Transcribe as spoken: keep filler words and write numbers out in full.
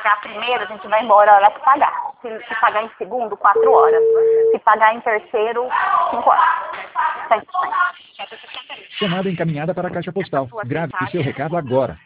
pagar primeiro, a gente vai embora a hora que pagar. Se, se pagar em segundo, quatro horas. Se pagar em terceiro, cinco horas. cem por cento. Chamada encaminhada para a caixa postal. Grave o seu recado agora.